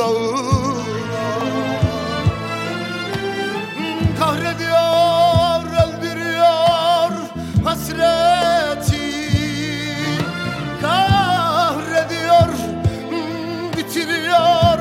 tuzağına. Kahrediyor, öldürüyor hasretin, kahrediyor, bitiriyor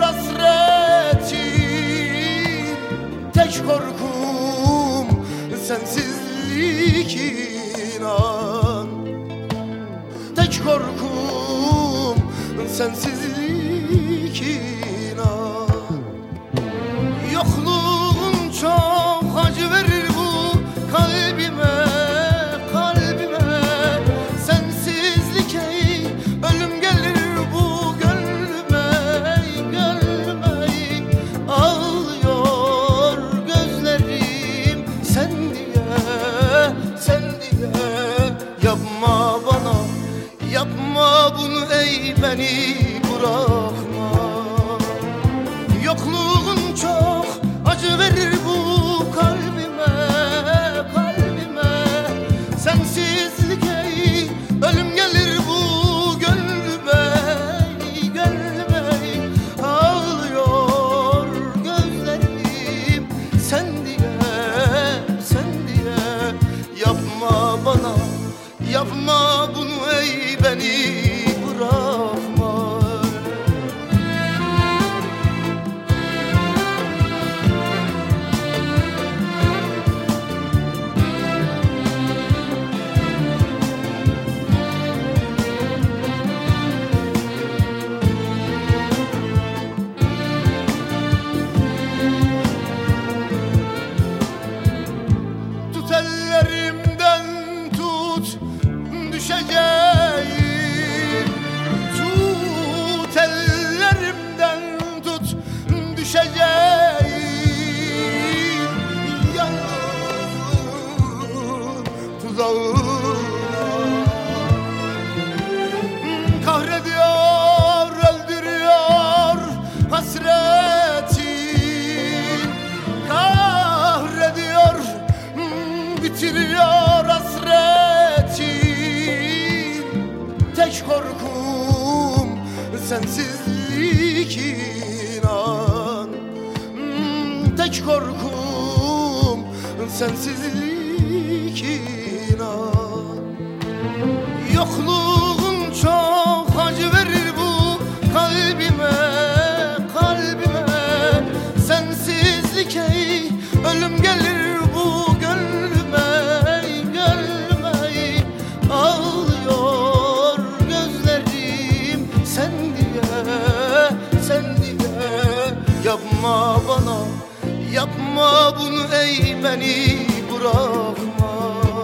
hasretin. Tek korkum sensizlik inan, tek korkum sensizlik inan. Yokluğun çok acı verir bu kalbime, kalbime. Sensizlik ey, ölüm gelir bu gönlüme, gönlüme. Ağlıyor gözlerim sen diye, sen diye. Yapma bana, yapma bunu ey, beni bırakma. Yokluğun çok acı verir bu kalbime, kalbime. Sensizlik ey, ölüm gelir bu gönlüme, gönlüme. Ağlıyor gözlerim sen diye, sen diye. Yapma bana, yapma bunu ey, beni bırakma. Tut ellerimden tut, düşeceğim. Tut ellerimden tut, düşeceğim. Yalnız tuzağına. Kahrediyor, öldürüyor hasretin, kahrediyor, bitiriyor hasretin. Tek korkum sensizlik inan, tek korkum sensizlik inan. Yokluğun çok acı verir bu kalbime, kalbime. Sensizlik ey, ölüm gelir bu gönlüme, gönlüme. Ağlıyor gözlerim sen diye, sen diye. Yapma bana, yapma bunu ey, beni bırakma.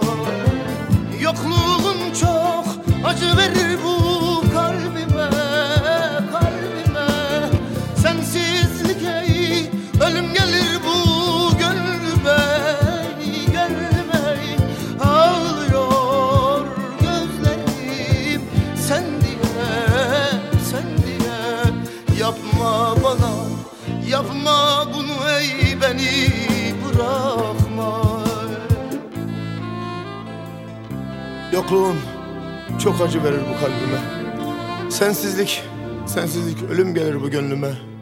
Yokluğun çok acı verir bu kalbime, kalbime. Sensizlik ey, ölüm gelir bu gönlüme, gönlüme. Ağlıyor gözlerim sen diye, sen diye. Yapma bana, yapma bunu ey, beni bırakma. Yokluğun çok acı verir bu kalbime. Sensizlik, sensizlik ölüm gelir bu gönlüme.